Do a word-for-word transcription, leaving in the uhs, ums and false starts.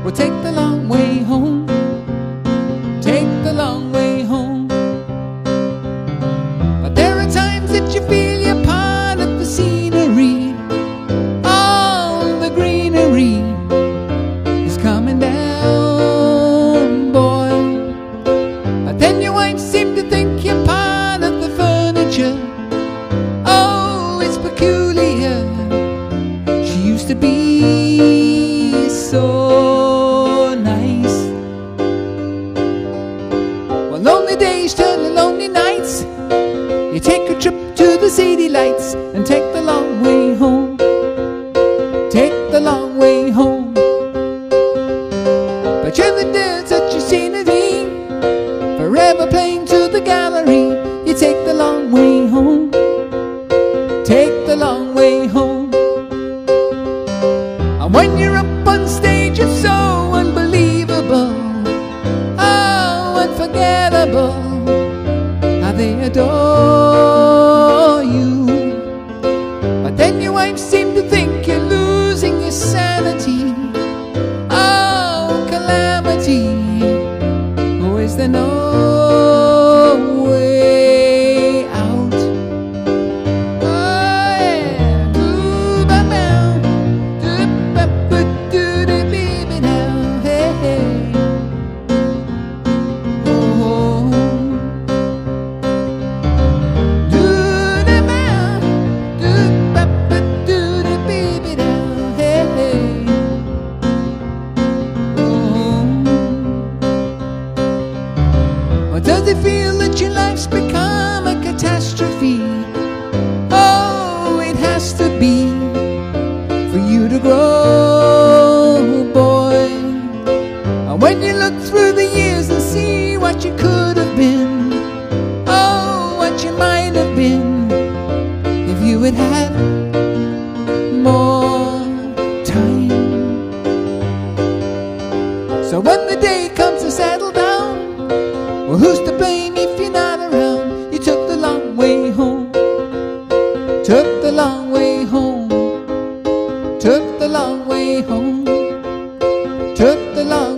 Well, take the long way home. Take the long way home. But there are times that you feel you're part of the scenery. All the greenery is coming down, boy. But then you might seem to think you're part of the furniture. Oh, it's peculiar. She used to be so nice. Well, lonely days turn to lonely nights. You take a trip to the city lights and take the long way home. Take the long way home. But you're the dance at your scenery, forever playing to the gallery. You take the long way home. Take the long way home. And when you're up on stage, it's so unbelievable, oh, unforgettable, how they adore you. But then you might seem to think you're losing your sanity. Oh, calamity. Oh, is there no way out? Oh, yeah. Doo-ba-bow, doo-ba-ba-doo-doo-baby now. Hey, hey. Oh, doo-da-bow, doo-ba-ba-doo-doo-baby now. Hey, hey. Or does it feel that your life's become a catastrophe? Oh, it has to be for you to grow, boy. And when you look through the years and see what you could have been, oh, what you might have been, if you had had more time. So when the day comes to settle down, well, who's to blame if you're not around? You took the long way home. Took the long way home. Took the long way home. Took the long